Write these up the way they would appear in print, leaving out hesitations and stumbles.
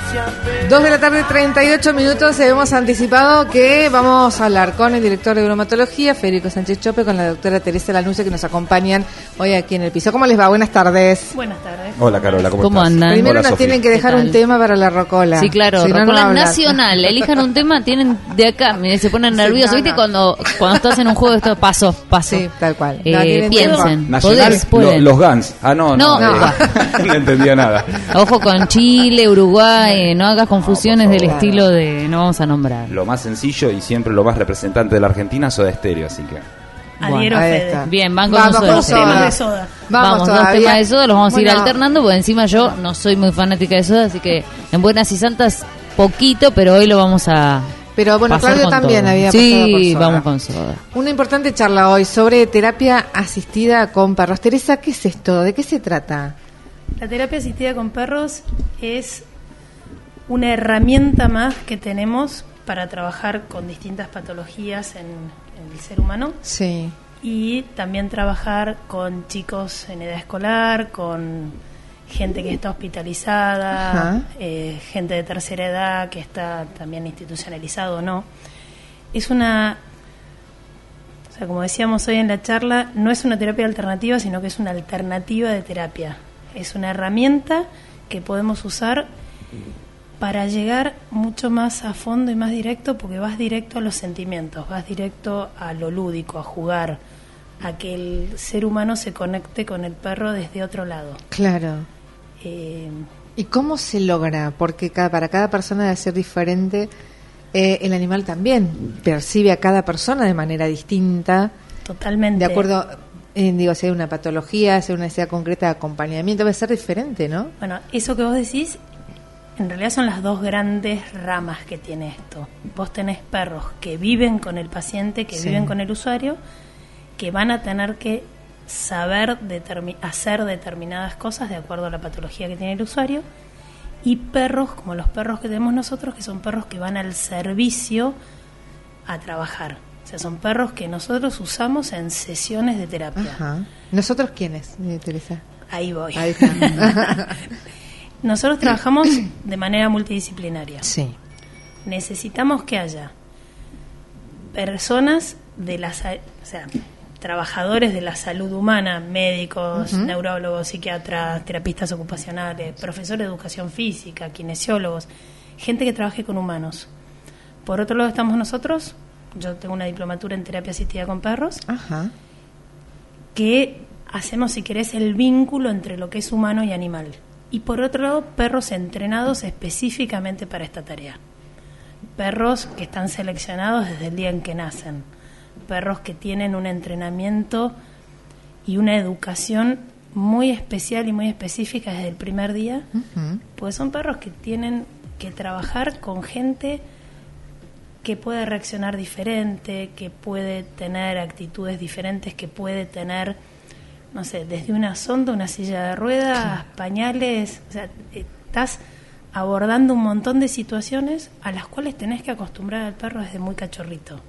2:38 PM. Hemos anticipado que vamos a hablar con el director de bromatología, Federico Sánchez Chope, con la doctora Teresa Lanusse, que nos acompañan hoy aquí en el piso. ¿Cómo les va? Buenas tardes. Buenas tardes. Hola, Carola, ¿cómo estás? andan? Primero Hola, nos Sofía. tienen que dejar un tema para la rocola. Sí, claro, Si no, rocola no hablan. nacional. Elijan un tema, tienen de acá. Mire, se ponen Sí, nerviosos. no, ¿Viste? no. Cuando estás en un juego, esto paso. Sí, tal cual. No, tienen Piensen. Nacional, Pueden. los Guns. Ah, no. No. No entendía nada. Ojo con Chile, Uruguay, no hagas confusiones por del favor. estilo de no vamos a nombrar. Lo más sencillo y siempre lo más representante de la Argentina, Soda Stereo, así que... Adhiero a ahí Fede. está. Bien, van con Vamos nosotros. con Soda. Temas de Soda. Vamos, dos todavía. temas de Soda, los vamos a ir Bueno, alternando, porque encima yo no soy muy fanática de Soda, así que en Buenas y Santas poquito, pero hoy lo vamos a Pero bueno, pasar Claudio con también todo. había pasado por Sí, Soda. vamos con Soda. Una importante charla hoy sobre terapia asistida con perros. Teresa, ¿qué es esto? ¿De qué se trata? La terapia asistida con perros es una herramienta más que tenemos para trabajar con distintas patologías en el ser humano Sí. y también trabajar con chicos en edad escolar, con gente que está hospitalizada, Ajá. gente de tercera edad que está también institucionalizado o no. Es una... O sea, como decíamos hoy en la charla, no es una terapia alternativa, sino que es una alternativa de terapia. Es una herramienta que podemos usar para llegar mucho más a fondo y más directo, porque vas directo a los sentimientos, vas directo a lo lúdico, a jugar, a que el ser humano se conecte con el perro desde otro lado. Claro. Eh, ¿Y cómo se logra? Porque para cada persona debe ser diferente. El animal también percibe a cada persona de manera distinta, totalmente. de acuerdo, digo, si hay una patología, si hay una necesidad concreta de acompañamiento, debe ser diferente, ¿no? Bueno, eso que vos decís, en realidad son las dos grandes ramas que tiene esto. Vos tenés perros que viven con el paciente, que Sí. viven con el usuario, que van a tener que saber hacer determinadas cosas de acuerdo a la patología que tiene el usuario, y perros como los perros que tenemos nosotros, que son perros que van al servicio a trabajar. O sea, son perros que nosotros usamos en sesiones de terapia. Ajá. ¿Nosotros quiénes, Teresa? Ahí voy. Ahí está. Nosotros trabajamos de manera multidisciplinaria. Sí. Necesitamos que haya personas de la trabajadores de la salud humana, médicos, Ujú. neurólogos, psiquiatras, terapistas ocupacionales, profesores de educación física, kinesiólogos, gente que trabaje con humanos. Por otro lado estamos nosotros, yo tengo una diplomatura en terapia asistida con perros, Ajá. que hacemos, si querés, el vínculo entre lo que es humano y animal. Y por otro lado, perros entrenados específicamente para esta tarea. Perros que están seleccionados desde el día en que nacen. Perros que tienen un entrenamiento y una educación muy especial y muy específica desde el primer día, Ujú. pues son perros que tienen que trabajar con gente que puede reaccionar diferente, que puede tener actitudes diferentes, que puede tener, no sé, desde una sonda, una silla de ruedas, pañales, o sea, estás abordando un montón de situaciones a las cuales tenés que acostumbrar al perro desde muy cachorrito.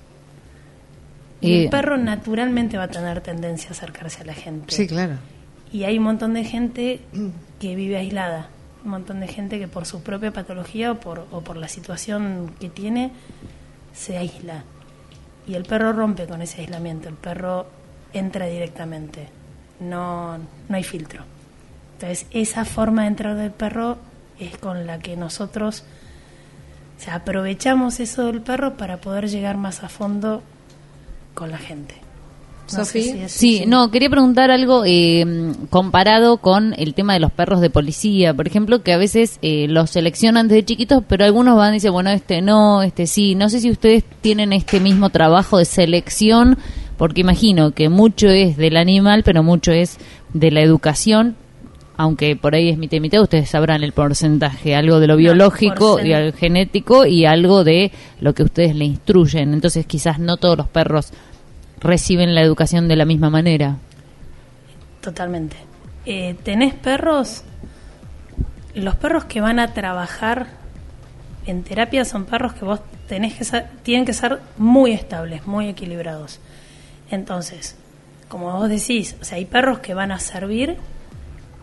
Y el perro naturalmente va a tener tendencia a acercarse a la gente. Sí, claro. Y hay un montón de gente que vive aislada, un montón de gente que por su propia patología o por la situación que tiene, se aísla. Y el perro rompe con ese aislamiento, el perro entra directamente, no hay filtro. Entonces, esa forma de entrar del perro es con la que nosotros, o sea, aprovechamos eso del perro para poder llegar más a fondo con la gente. No Sofía. sé si es- Sí, no, quería preguntar algo comparado con el tema de los perros de policía, por ejemplo, que a veces los seleccionan desde chiquitos, pero algunos van y dicen, bueno, este no, este sí. No sé si ustedes tienen este mismo trabajo de selección, porque imagino que mucho es del animal, pero mucho es de la educación, aunque por ahí es mitad y mitad, ustedes sabrán el porcentaje, algo de lo biológico y al genético y algo de lo que ustedes le instruyen. Entonces quizás no todos los perros reciben la educación de la misma manera. Totalmente. ¿Tenés perros? Los perros que van a trabajar en terapia son perros que vos tienen que ser muy estables, muy equilibrados. Entonces, como vos decís, o sea, hay perros que van a servir,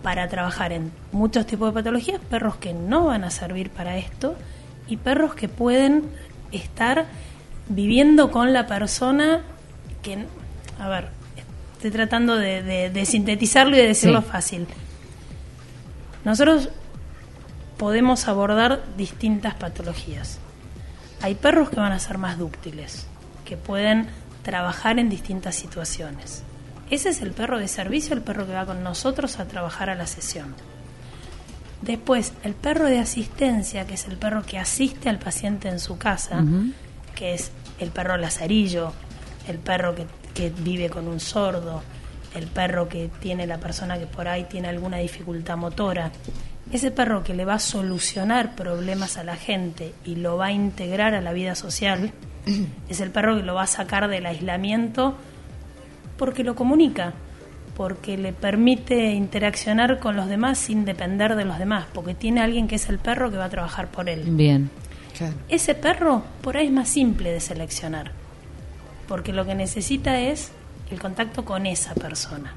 para trabajar en muchos tipos de patologías, perros que no van a servir para esto y perros que pueden estar viviendo con la persona que, a ver, estoy tratando de sintetizarlo y de decirlo fácil. Nosotros podemos abordar distintas patologías. Hay perros que van a ser más dúctiles, que pueden trabajar en distintas situaciones. Ese es el perro de servicio, el perro que va con nosotros a trabajar a la sesión. Después, el perro de asistencia, que es el perro que asiste al paciente en su casa, que es el perro lazarillo, el perro que vive con un sordo, el perro que tiene la persona que por ahí tiene alguna dificultad motora. Ese perro que le va a solucionar problemas a la gente y lo va a integrar a la vida social, es el perro que lo va a sacar del aislamiento porque lo comunica, porque le permite interaccionar con los demás sin depender de los demás, porque tiene alguien que es el perro que va a trabajar por él. Bien. Claro. Ese perro por ahí es más simple de seleccionar, porque lo que necesita es el contacto con esa persona.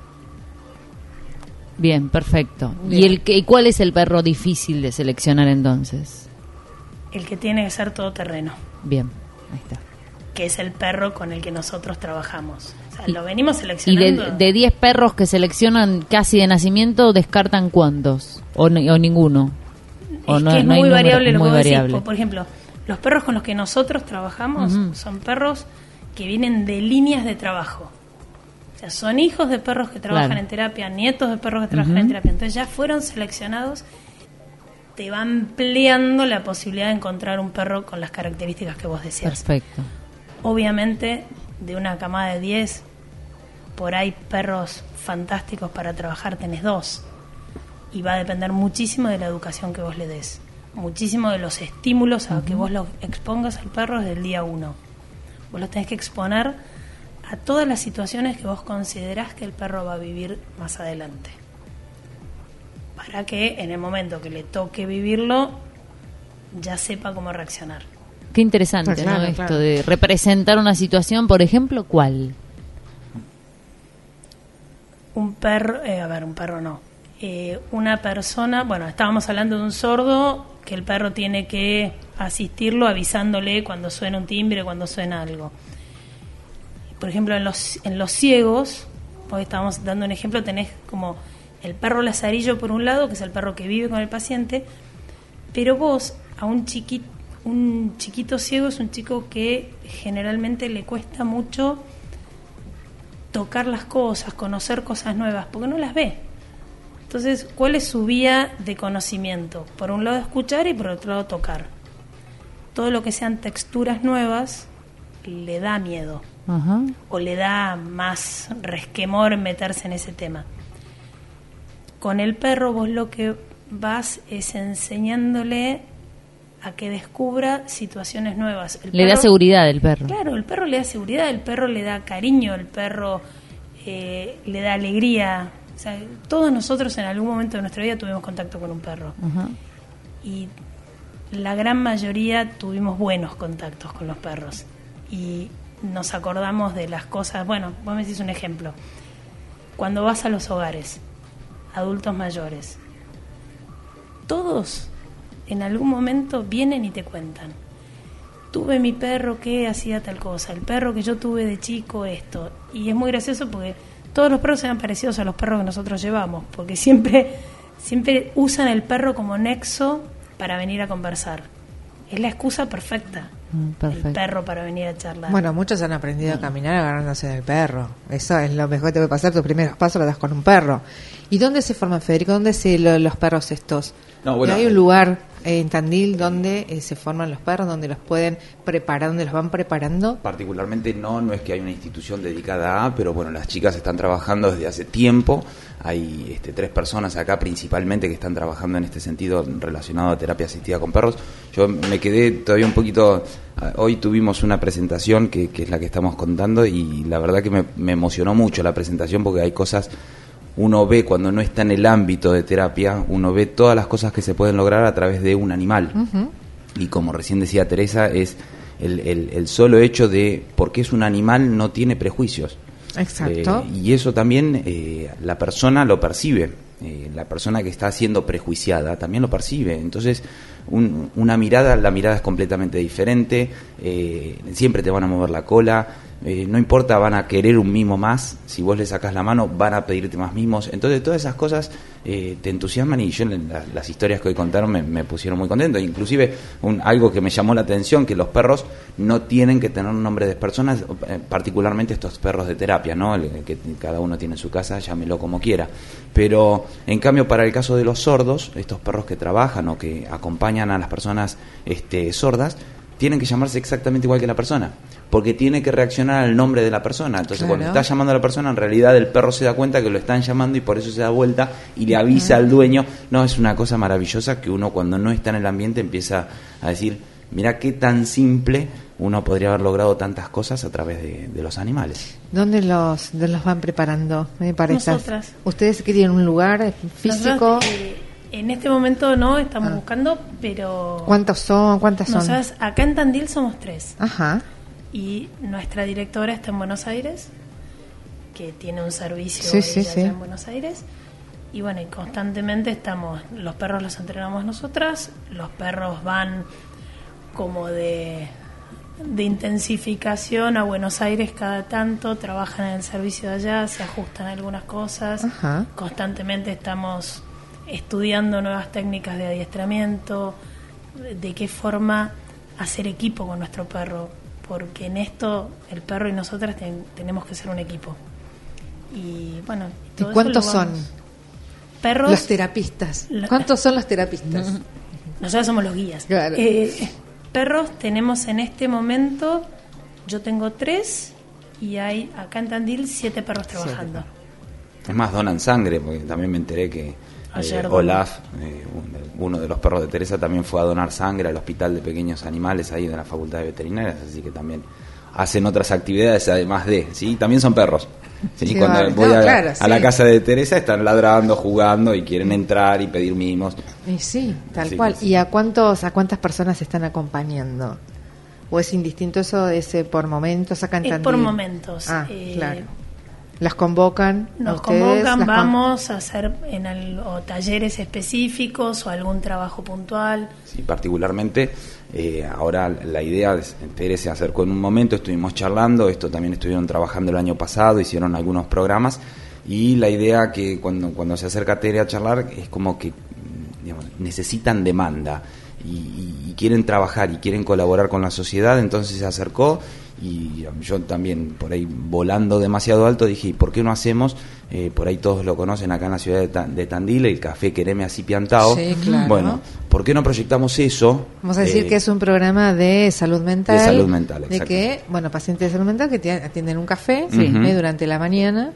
Bien, perfecto. Bien. ¿Y cuál es el perro difícil de seleccionar entonces? El que tiene que ser todoterreno. Bien, ahí está. Que es el perro con el que nosotros trabajamos. O sea, lo venimos Y seleccionando. de 10 perros que seleccionan casi de nacimiento, ¿descartan cuántos? ¿O ninguno? ¿O Es no, que es no hay muy número? variable Es lo muy que vos decís. variable. Por ejemplo, los perros con los que nosotros trabajamos son perros que vienen de líneas de trabajo. O sea, son hijos de perros que trabajan Claro. en terapia, nietos de perros que trabajan en terapia. Entonces ya fueron seleccionados, te va ampliando la posibilidad de encontrar un perro con las características que vos decías. Perfecto. Obviamente, de una camada de 10, por ahí perros fantásticos para trabajar tenés 2. Y va a depender muchísimo de la educación que vos le des. Muchísimo de los estímulos a que vos lo expongas al perro desde el día 1. Vos lo tenés que exponer a todas las situaciones que vos considerás que el perro va a vivir más adelante. Para que en el momento que le toque vivirlo, ya sepa cómo reaccionar. Qué interesante, Claro, ¿no? Esto claro. de representar una situación, por ejemplo, ¿cuál? Un perro, un perro no. Una persona, bueno, estábamos hablando de un sordo, que el perro tiene que asistirlo avisándole cuando suena un timbre, cuando suena algo. Por ejemplo, en los ciegos, hoy estábamos dando un ejemplo, tenés como el perro lazarillo por un lado, que es el perro que vive con el paciente, pero vos a un chiquito ciego es un chico que generalmente le cuesta mucho tocar las cosas, conocer cosas nuevas, porque no las ve. Entonces, ¿cuál es su vía de conocimiento? Por un lado escuchar y por otro lado tocar. Todo lo que sean texturas nuevas le da miedo. Ajá. O le da más resquemor meterse en ese tema. Con el perro vos lo que vas es enseñándole a que descubra situaciones nuevas. Le da seguridad el perro. Claro, el perro le da seguridad, el perro le da cariño, el perro le da alegría. O sea, todos nosotros en algún momento de nuestra vida tuvimos contacto con un perro. Ajá. Y la gran mayoría tuvimos buenos contactos con los perros. Y nos acordamos de las cosas. Bueno, vos me decís un ejemplo. Cuando vas a los hogares, adultos mayores, todos en algún momento vienen y te cuentan: tuve mi perro que hacía tal cosa, el perro que yo tuve de chico esto. Y es muy gracioso porque todos los perros eran parecidos a los perros que nosotros llevamos, porque siempre usan el perro como nexo para venir a conversar. Es la excusa perfecta. Perfecto. El perro para venir a charlar. Bueno, muchos han aprendido a caminar agarrándose del perro. Eso es lo mejor que te puede pasar. Tus primeros pasos los das con un perro. ¿Y dónde se forman, Federico? ¿Dónde los perros estos? No, bueno, ¿Hay un lugar en Tandil donde se forman los perros, donde los pueden preparar, donde los van preparando? Particularmente no es que hay una institución dedicada a, pero bueno, las chicas están trabajando desde hace tiempo. Hay 3 personas acá principalmente que están trabajando en este sentido relacionado a terapia asistida con perros. Yo me quedé todavía un poquito... Hoy tuvimos una presentación que es la que estamos contando y la verdad que me emocionó mucho la presentación porque hay cosas... Uno ve cuando no está en el ámbito de terapia, uno ve todas las cosas que se pueden lograr a través de un animal. Uh-huh. Y como recién decía Teresa, es el solo hecho de, porque es un animal, no tiene prejuicios. Exacto. Y eso también la persona lo percibe. la persona que está siendo prejuiciada también lo percibe. Entonces, la mirada es completamente diferente, siempre te van a mover la cola, no importa, van a querer un mimo más, si vos le sacás la mano van a pedirte más mimos. Entonces todas esas cosas te entusiasman, y yo las historias que hoy contaron me pusieron muy contento. Inclusive algo que me llamó la atención, que los perros no tienen que tener un nombre de personas, particularmente estos perros de terapia, ¿no? Que cada uno tiene en su casa, llámelo como quiera. Pero en cambio, para el caso de los sordos, estos perros que trabajan o que acompañan a las personas sordas, tienen que llamarse exactamente igual que la persona, porque tiene que reaccionar al nombre de la persona. Entonces, claro, cuando está llamando a la persona, en realidad el perro se da cuenta que lo están llamando y por eso se da vuelta y le avisa al dueño. No, es una cosa maravillosa que uno, cuando no está en el ambiente, empieza a decir, mirá qué tan simple uno podría haber logrado tantas cosas a través de los animales. ¿Dónde los van preparando para Nosotras. estas? ¿Ustedes querían un lugar físico? Nosotras, en este momento no, estamos buscando, pero... ¿Cuántas son? Nosotras, acá en Tandil somos 3. Ajá. Y nuestra directora está en Buenos Aires, que tiene un servicio allá en Buenos Aires. Y bueno, y constantemente los perros los entrenamos nosotras, los perros van como de intensificación a Buenos Aires cada tanto, trabajan en el servicio de allá, se ajustan algunas cosas. Ajá. Constantemente estamos estudiando nuevas técnicas de adiestramiento, de qué forma hacer equipo con nuestro perro, porque en esto el perro y nosotras tenemos que ser un equipo. Y bueno, ¿y cuántos son perros? Los terapistas. ¿Cuántos son los terapistas? Nosotros somos los guías. Claro. Perros tenemos en este momento, yo tengo 3 y hay acá en Tandil 7 perros trabajando. Es más, donan sangre, porque también me enteré que Olaf, uno de los perros de Teresa, también fue a donar sangre al Hospital de Pequeños Animales ahí de la Facultad de Veterinarias, así que también hacen otras actividades además de, ¿sí? También son perros. ¿Sí? Sí, Cuando vale. voy a la Sí. casa de Teresa están ladrando, jugando y quieren entrar y pedir mimos. Y sí, tal Así cual. que sí. ¿Y a cuántas personas están acompañando? ¿O es indistinto eso? ¿Es por momentos acá en Es Tandil? por momentos. Ah, claro. ¿Las convocan? Nos ustedes? convocan, vamos a hacer o talleres específicos o algún trabajo puntual. Sí, particularmente ahora la idea de Teresa se acercó en un momento, estuvimos charlando, esto también estuvieron trabajando el año pasado, hicieron algunos programas, y la idea que cuando se acerca Tere a charlar es como que, digamos, necesitan demanda y quieren trabajar y quieren colaborar con la sociedad. Entonces se acercó y yo también, por ahí volando demasiado alto, dije, ¿y por qué no hacemos? Por ahí todos lo conocen acá en la ciudad de Tandil, el Café Quereme Así Piantao. Sí, claro. Bueno, ¿por qué no proyectamos eso? Vamos a decir que es un programa de salud mental. De salud mental, de que, bueno, pacientes de salud mental que atienden un café durante la mañana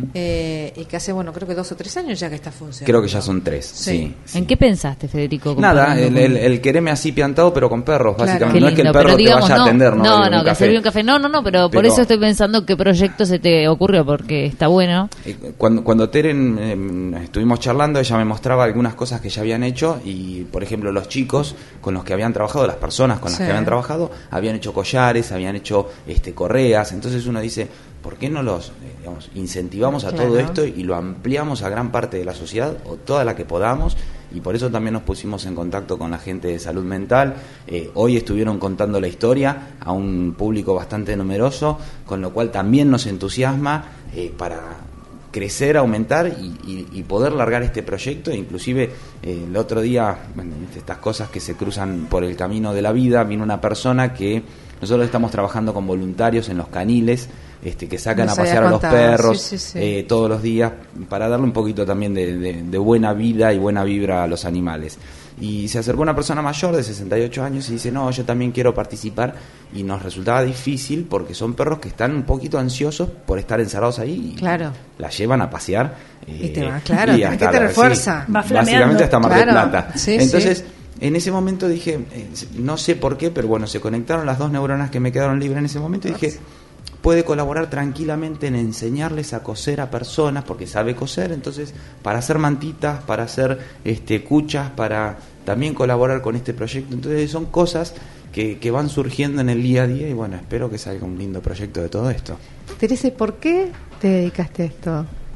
y que hace, bueno, creo que 2 o 3 años ya que está funcionando. Creo que ya son 3, Sí. sí. ¿En qué pensaste, Federico? Nada, comparando con- el Quereme Así Piantado, pero con perros, Claro. básicamente. Qué No es que el lindo, perro pero digamos, te vaya a atender, ¿no? No, En un que café. servir un café. No, por Pero- eso estoy pensando qué proyecto se te ocurrió, porque está bueno. Cuando Tere estuvimos charlando, ella me mostraba algunas cosas que ya habían hecho y, por ejemplo, los chicos con los que habían trabajado, las personas con las Sí. que habían trabajado, habían hecho collares, habían hecho correas. Entonces uno dice, ¿por qué no los incentivamos a Claro. todo esto y lo ampliamos a gran parte de la sociedad o toda la que podamos? Y por eso también nos pusimos en contacto con la gente de salud mental. Hoy estuvieron contando la historia a un público bastante numeroso, con lo cual también nos entusiasma para crecer, aumentar y poder largar este proyecto. Inclusive el otro día, bueno, estas cosas que se cruzan por el camino de la vida, vino una persona que nosotros estamos trabajando con voluntarios en los caniles, que sacan Nos a pasear había a los contado, perros sí. todos los días, para darle un poquito también de buena vida y buena vibra a los animales. Y se acercó una persona mayor de 68 años y dice, no, yo también quiero participar, y nos resultaba difícil porque son perros que están un poquito ansiosos por estar encerrados ahí y Claro. la llevan a pasear. Y te va, claro, y tenés hasta que tener sí, fuerza. Va básicamente flameando. hasta Mar del Claro. Plata. Sí, Entonces, sí. en ese momento dije, no sé por qué, pero bueno, se conectaron las 2 neuronas que me quedaron libres en ese momento y dije, puede colaborar tranquilamente en enseñarles a coser a personas, porque sabe coser. Entonces, para hacer mantitas, para hacer cuchas, para también colaborar con este proyecto. Entonces son cosas que van surgiendo en el día a día y bueno, espero que salga un lindo proyecto de todo esto. Teresa, ¿por qué te dedicaste a esto?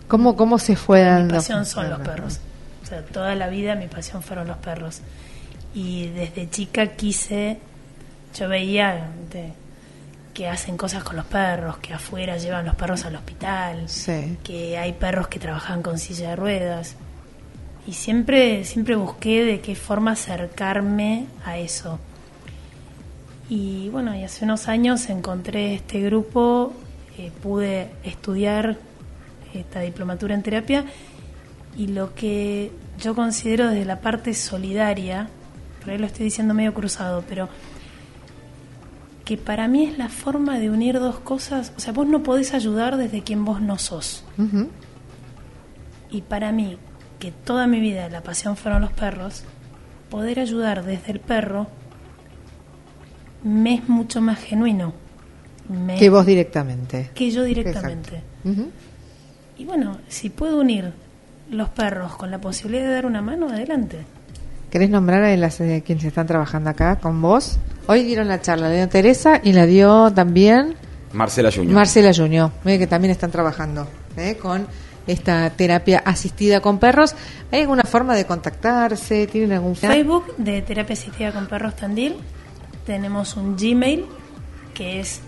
¿Cómo se fue dando? Mi pasión son los perros. O sea, toda la vida mi pasión fueron los perros. Y desde chica yo veía que hacen cosas con los perros, que afuera llevan los perros al hospital, Sí. que hay perros que trabajan con silla de ruedas. Y siempre busqué de qué forma acercarme a eso. Y bueno, y hace unos años encontré este grupo, pude estudiar esta diplomatura en terapia, y lo que yo considero desde la parte solidaria, por ahí lo estoy diciendo medio cruzado, pero que para mí es la forma de unir dos cosas. O sea, vos no podés ayudar desde quien vos no sos. Ujú. Y para mí, que toda mi vida la pasión fueron los perros, poder ayudar desde el perro me es mucho más genuino. Que vos directamente. Que yo directamente. Ujú. Y bueno, si puedo unir los perros con la posibilidad de dar una mano, adelante. ¿Querés nombrar a quienes están trabajando acá con vos? Hoy dieron la charla, la dio Teresa y la dio también Marcela Junior. Marcela Junior, que también están trabajando con esta terapia asistida con perros. ¿Hay alguna forma de contactarse? ¿Tienen algún Facebook de Terapia Asistida con Perros Tandil. Tenemos un Gmail que es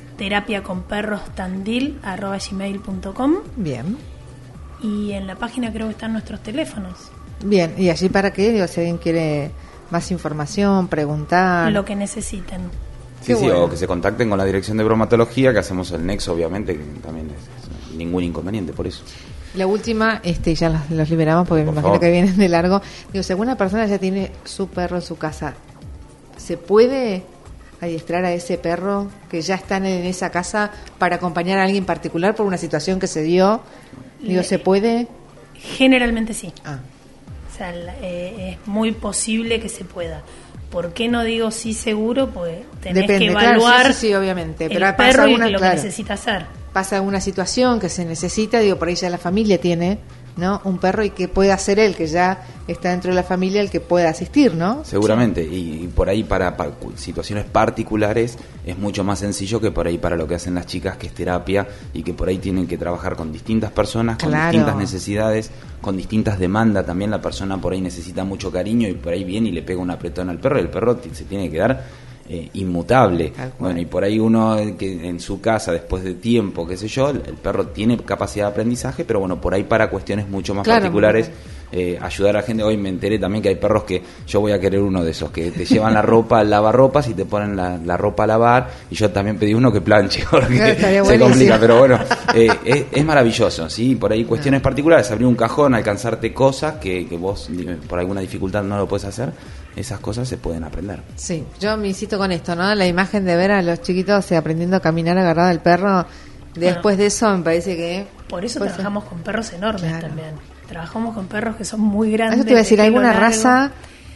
terapiaconperrostandil@gmail.com. Bien. Y en la página creo que están nuestros teléfonos. Bien, y allí para qué, digo, si alguien quiere más información, preguntar. Lo que necesiten. Sí, Qué sí, bueno. o que se contacten con la dirección de bromatología, que hacemos el nexo, obviamente, que también es ningún inconveniente por eso. La última, ya los liberamos porque me Por imagino favor. que vienen de largo. Digo, si alguna persona ya tiene su perro en su casa, ¿se puede adiestrar a ese perro que ya está en esa casa para acompañar a alguien particular por una situación que se dio? Digo, ¿se puede? Generalmente sí. Ah, O sea, es muy posible que se pueda. ¿Por qué no digo sí seguro? Pues tenés depende, que claro, evaluar sí, obviamente. el Pero pasa perro y alguna, lo claro, que necesita hacer. pasa alguna situación que se necesita, digo, por ahí ya la familia tiene, ¿no? Un perro y que puede hacer él, que ya está dentro de la familia, el que pueda asistir, ¿no? Seguramente, y por ahí para situaciones particulares es mucho más sencillo que por ahí para lo que hacen las chicas, que es terapia, y que por ahí tienen que trabajar con distintas personas, con Claro. distintas necesidades, con distintas demandas. También la persona por ahí necesita mucho cariño y por ahí viene y le pega un apretón al perro, y el perro se tiene que dar inmutable. Tal cual. Bueno, y por ahí uno que en su casa, después de tiempo, qué sé yo, el perro tiene capacidad de aprendizaje, pero bueno, por ahí para cuestiones mucho más Claro, particulares, ayudar a gente. Hoy me enteré también que hay perros que yo voy a querer uno de esos, que te llevan la ropa al lavarropas y te ponen la ropa a lavar, y yo también pedí uno que planche, porque Estaría se buenísimo. complica, pero bueno, es maravilloso, ¿sí? Por ahí cuestiones particulares, abrir un cajón, alcanzarte cosas que vos por alguna dificultad no lo puedes hacer, esas cosas se pueden aprender. Sí, yo me insisto con esto, ¿no? La imagen de ver a los chiquitos aprendiendo a caminar agarrado al perro, después de eso me parece que... Por eso puede trabajamos con perros enormes Claro. también. Trabajamos con perros que son muy grandes. Eso te iba a decir, de pelo ¿alguna largo. raza?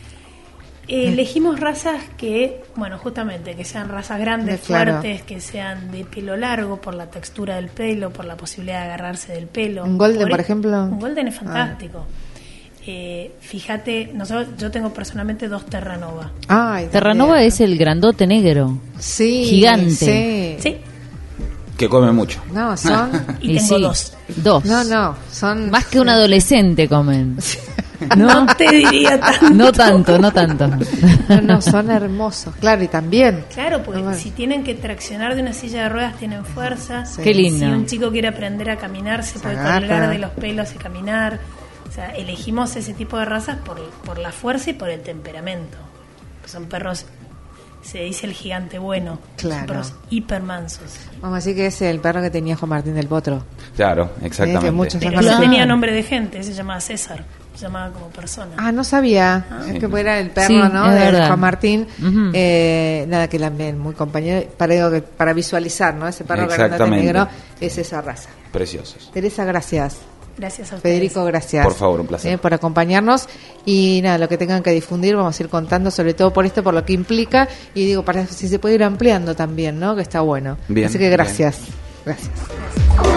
Elegimos razas que, bueno, justamente, que sean razas grandes, Claro. fuertes, que sean de pelo largo, por la textura del pelo, por la posibilidad de agarrarse del pelo. ¿Un golden, por ejemplo? Un golden es fantástico. Fíjate, yo tengo personalmente 2 Terranova. Ay, Terranova también. es el grandote negro. Sí, gigante. Sí. Sí, Que come mucho. No, son... y tengo 2. Dos. No, son... Más que un adolescente comen. No te diría tanto. No tanto, no tanto. No, son hermosos, claro, y también... Claro, porque No, bueno. si tienen que traccionar de una silla de ruedas tienen fuerza. Sí. Qué lindo. Si un chico quiere aprender a caminar, se puede agarra. colgar de los pelos y caminar. O sea, elegimos ese tipo de razas por la fuerza y por el temperamento. Son perros, se dice el gigante bueno. Claro. Son perros hipermansos. Vamos a decir que es el perro que tenía Juan Martín del Potro. Claro, exactamente. que muchos Pero Claro. no tenía nombre de gente, se llamaba César. Se llamaba como persona. Ah, no sabía Sí. que era el perro, Sí, ¿no? es De verdad. Juan Martín. Ujú. Nada, que también muy compañero, para visualizar, ¿no? Ese perro grandote Exactamente. negro es esa raza. Preciosos. Teresa, gracias. Gracias a ustedes. Federico, gracias. Por favor, un placer. Por acompañarnos. Y nada, lo que tengan que difundir, vamos a ir contando, sobre todo por esto, por lo que implica. Y digo, para si se puede ir ampliando también, ¿no? Que está bueno. Bien, Así que gracias. Gracias.